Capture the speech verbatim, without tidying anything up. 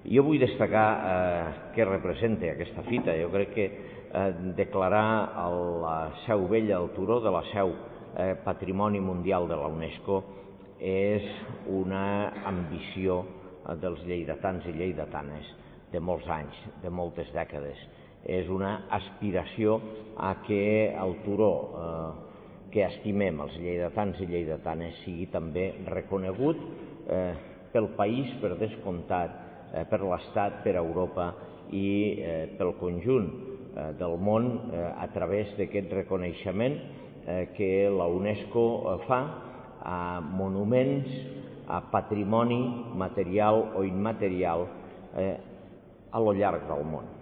Jo vull destacar eh, què representa aquesta fita. Jo crec que eh, declarar la Seu Vella, el turó de la Seu, eh, Patrimoni Mundial de la UNESCO és una ambició dels lleidatans i lleidatanes de molts anys, de moltes dècades. És una aspiració a que el turó eh, que estimem els lleidatans i lleidatanes sigui també reconegut eh, pel país, per descomptat, eh, per l'Estat, per Europa i eh, pel conjunt eh, del món eh, a través d'aquest reconeixement eh, que la UNESCO eh, fa a monuments, a patrimoni material o immaterial eh, a lo llarg del món.